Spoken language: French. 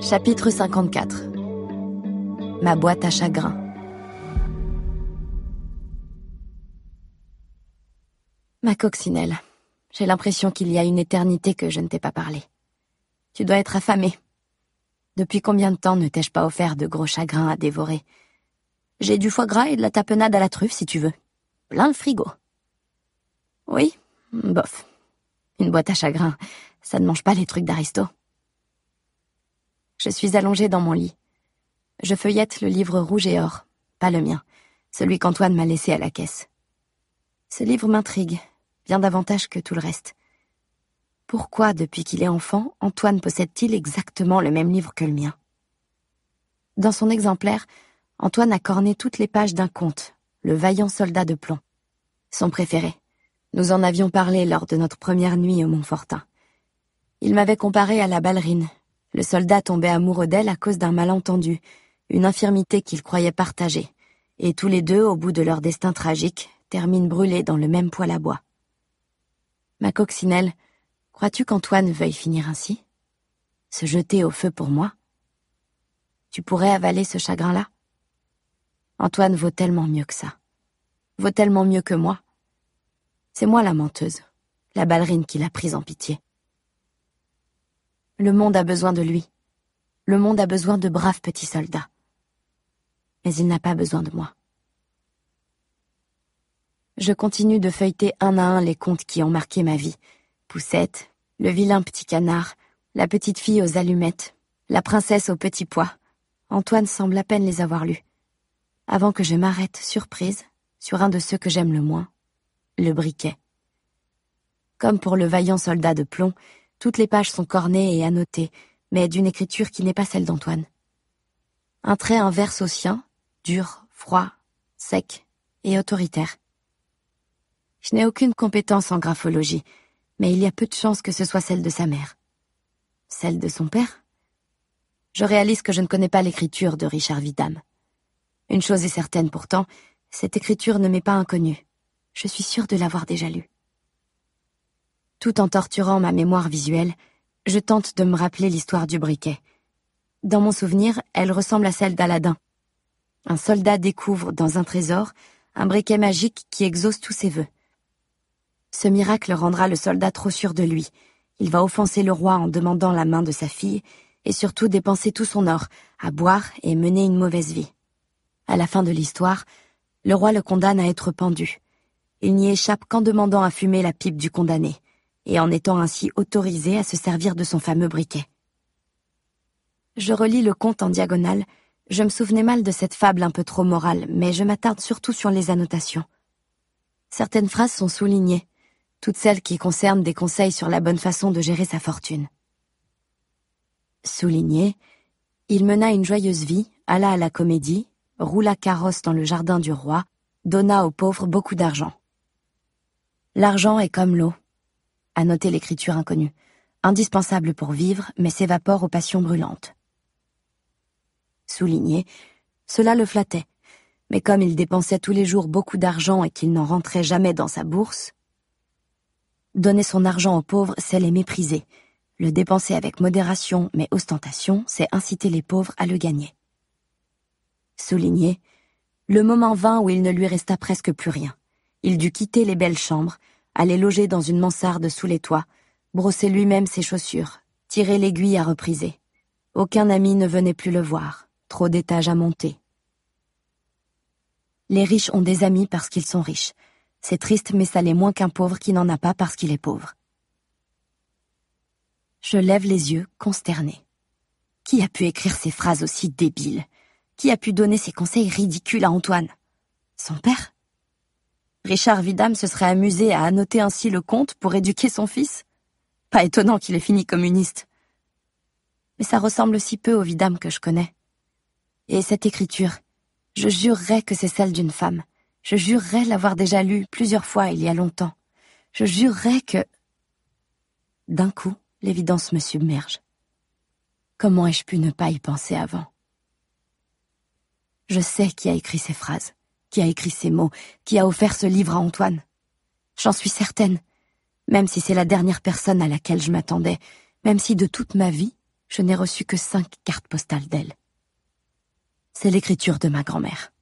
Chapitre 54. Ma boîte à chagrin. Ma coccinelle, j'ai l'impression qu'il y a une éternité que je ne t'ai pas parlé. Tu dois être affamée. Depuis combien de temps ne t'ai-je pas offert de gros chagrins à dévorer? J'ai du foie gras et de la tapenade à la truffe si tu veux. Plein le frigo. Oui, bof. Une boîte à chagrin, ça ne mange pas les trucs d'aristo. Je suis allongée dans mon lit. Je feuillette le livre rouge et or, pas le mien, celui qu'Antoine m'a laissé à la caisse. Ce livre m'intrigue, bien davantage que tout le reste. Pourquoi, depuis qu'il est enfant, Antoine possède-t-il exactement le même livre que le mien? Dans son exemplaire, Antoine a corné toutes les pages d'un conte, Le vaillant soldat de plomb. Son préféré. Nous en avions parlé lors de notre première nuit au Montfortin. Il m'avait comparé à la ballerine. Le soldat tombait amoureux d'elle à cause d'un malentendu, une infirmité qu'il croyait partager, et tous les deux, au bout de leur destin tragique, terminent brûlés dans le même poêle à bois. Ma coccinelle, crois-tu qu'Antoine veuille finir ainsi? Se jeter au feu pour moi? Tu pourrais avaler ce chagrin-là? Antoine vaut tellement mieux que ça. Vaut tellement mieux que moi. C'est moi la menteuse, la ballerine qui l'a prise en pitié. Le monde a besoin de lui. Le monde a besoin de braves petits soldats. Mais il n'a pas besoin de moi. Je continue de feuilleter un à un les contes qui ont marqué ma vie. Poussette, le vilain petit canard, la petite fille aux allumettes, la princesse aux petits pois. Antoine semble à peine les avoir lus. Avant que je m'arrête, surprise, sur un de ceux que j'aime le moins, le briquet. Comme pour le vaillant soldat de plomb, toutes les pages sont cornées et annotées, mais d'une écriture qui n'est pas celle d'Antoine. Un trait inverse au sien, dur, froid, sec et autoritaire. Je n'ai aucune compétence en graphologie, mais il y a peu de chances que ce soit celle de sa mère. Celle de son père? Je réalise que je ne connais pas l'écriture de Richard Vidame. Une chose est certaine pourtant, cette écriture ne m'est pas inconnue. Je suis sûre de l'avoir déjà lue. Tout en torturant ma mémoire visuelle, je tente de me rappeler l'histoire du briquet. Dans mon souvenir, elle ressemble à celle d'Aladin. Un soldat découvre, dans un trésor, un briquet magique qui exauce tous ses vœux. Ce miracle rendra le soldat trop sûr de lui. Il va offenser le roi en demandant la main de sa fille, et surtout dépenser tout son or, à boire et mener une mauvaise vie. À la fin de l'histoire, le roi le condamne à être pendu. Il n'y échappe qu'en demandant à fumer la pipe du condamné, et en étant ainsi autorisé à se servir de son fameux briquet. Je relis le conte en diagonale, je me souvenais mal de cette fable un peu trop morale, mais je m'attarde surtout sur les annotations. Certaines phrases sont soulignées, toutes celles qui concernent des conseils sur la bonne façon de gérer sa fortune. Souligné, il mena une joyeuse vie, alla à la comédie, roula carrosse dans le jardin du roi, donna aux pauvres beaucoup d'argent. L'argent est comme l'eau. À noter l'écriture inconnue, indispensable pour vivre, mais s'évapore aux passions brûlantes. Souligné, cela le flattait, mais comme il dépensait tous les jours beaucoup d'argent et qu'il n'en rentrait jamais dans sa bourse, donner son argent aux pauvres, c'est les mépriser. Le dépenser avec modération mais ostentation, c'est inciter les pauvres à le gagner. Souligné, le moment vint où il ne lui resta presque plus rien. Il dut quitter les belles chambres, aller loger dans une mansarde sous les toits, brosser lui-même ses chaussures, tirer l'aiguille à repriser. Aucun ami ne venait plus le voir, trop d'étages à monter. Les riches ont des amis parce qu'ils sont riches. C'est triste, mais ça l'est moins qu'un pauvre qui n'en a pas parce qu'il est pauvre. Je lève les yeux, consternée. Qui a pu écrire ces phrases aussi débiles? Qui a pu donner ces conseils ridicules à Antoine? Son père? Richard Vidame se serait amusé à annoter ainsi le conte pour éduquer son fils? Pas étonnant qu'il ait fini communiste. Mais ça ressemble si peu au Vidame que je connais. Et cette écriture, je jurerais que c'est celle d'une femme. Je jurerais l'avoir déjà lue plusieurs fois il y a longtemps. Je jurerais que... D'un coup, l'évidence me submerge. Comment ai-je pu ne pas y penser avant? Je sais qui a écrit ces phrases, qui a écrit ces mots, qui a offert ce livre à Antoine. J'en suis certaine, même si c'est la dernière personne à laquelle je m'attendais, même si de toute ma vie, je n'ai reçu que 5 cartes postales d'elle. C'est l'écriture de ma grand-mère.